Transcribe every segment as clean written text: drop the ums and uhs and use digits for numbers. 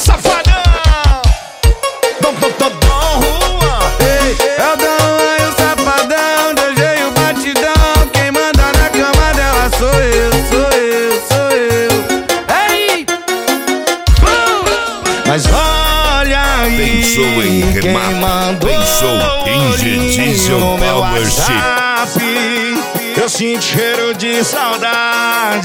safadão! Dom Juan. Ei, é o Dom Juan e o safadão, DJ e o batidão. Quem manda na cama dela sou eu, sou eu, sou eu. Ei! Mas olha aí, Pensou em quem remar, mandou pensou em G-Diesel no meu Powership. WhatsApp. Eu sinto cheiro de saudades.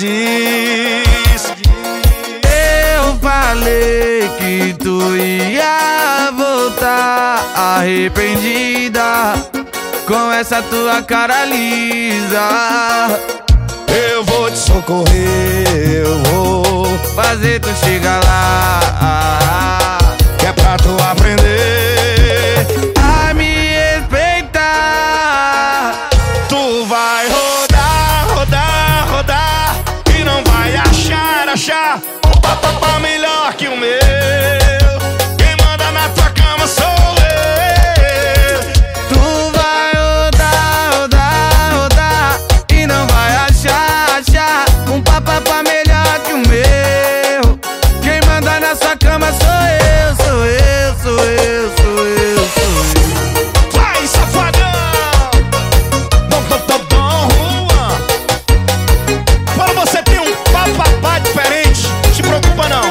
Eu falei que tu ia voltar arrependida com essa tua cara lisa. Eu vou te socorrer, eu vou fazer tu chegar lá, que é pra tu aprender a me respeitar. Tu vai rodar, rodar, rodar e não vai achar um papapá melhor que o meu. Quem manda na tua cama sou eu. Tu vai rodar, rodar, rodar e não vai achar um papapá melhor que o meu. Quem manda na sua cama sou eu, sou eu, sou eu, sou eu, sou eu. Vai, safadão! Dom Juan. Quando você tem um papapá diferente, se preocupa não.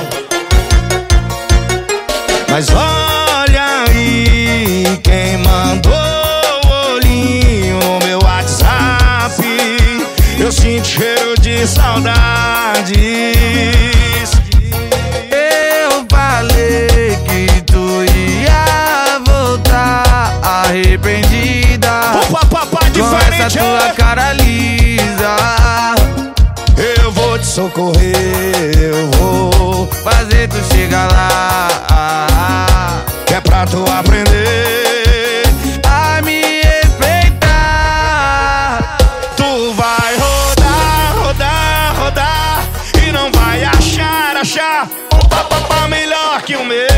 Mas olha aí, quem mandou o olhinho no meu WhatsApp. Eu sinto cheiro de saudades. Eu falei que tu ia voltar arrependida O papapá com essa diferente, tua cara lisa. Eu vou te socorrer, eu vou fazer tu chegar lá, que é pra tu aprender a me respeitar. Tu vai rodar, rodar, rodar e não vai achar um papapá melhor que o meu.